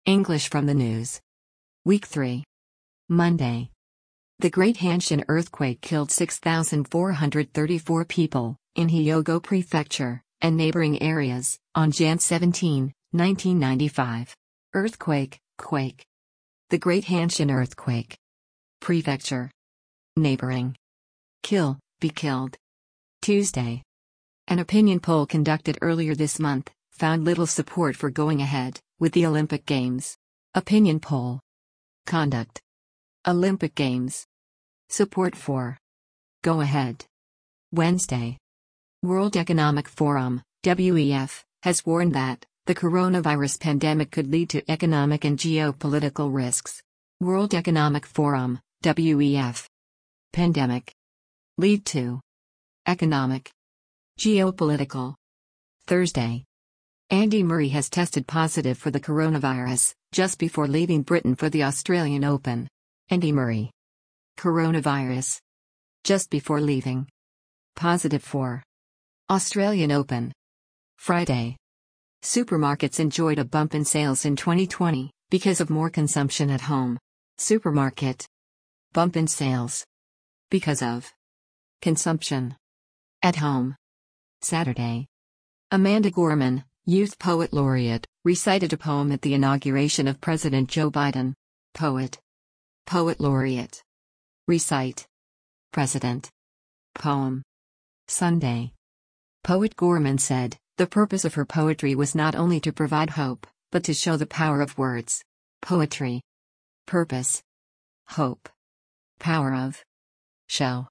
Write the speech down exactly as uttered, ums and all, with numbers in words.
English from the news. Week three. Monday. The Great Hanshin earthquake killed six thousand four hundred thirty-four people in Hyogo Prefecture and neighboring areas on January seventeenth, nineteen ninety-five. Earthquake, quake. The Great Hanshin earthquake. Prefecture. Neighboring. Kill, be killed. Tuesday. An opinion poll conducted earlier this month found little support for going ahead with the Olympic Games. Opinion poll. Conduct. Olympic Games. Support for. Go ahead. Wednesday. World Economic Forum, W E F, has warned that the coronavirus pandemic could lead to economic and geopolitical risks. World Economic Forum, W E F. Pandemic. Lead to. Economic. Geopolitical. Thursday. Andy Murray has tested positive for the coronavirus just before leaving Britain for the Australian Open. Andy Murray. Coronavirus. Just before leaving. Positive for. Australian Open. Friday. Supermarkets enjoyed a bump in sales in twenty twenty because of more consumption at home. Supermarket. Bump in sales. Because of. Consumption. At home. Saturday. Amanda Gorman, Youth Poet Laureate, recited a poem at the inauguration of President Joe Biden. Poet. Poet Laureate. Recite. President. Poem. Sunday. Poet Gorman said, the purpose of her poetry was not only to provide hope, but to show the power of words. Poetry. Purpose. Hope. Power of. Show.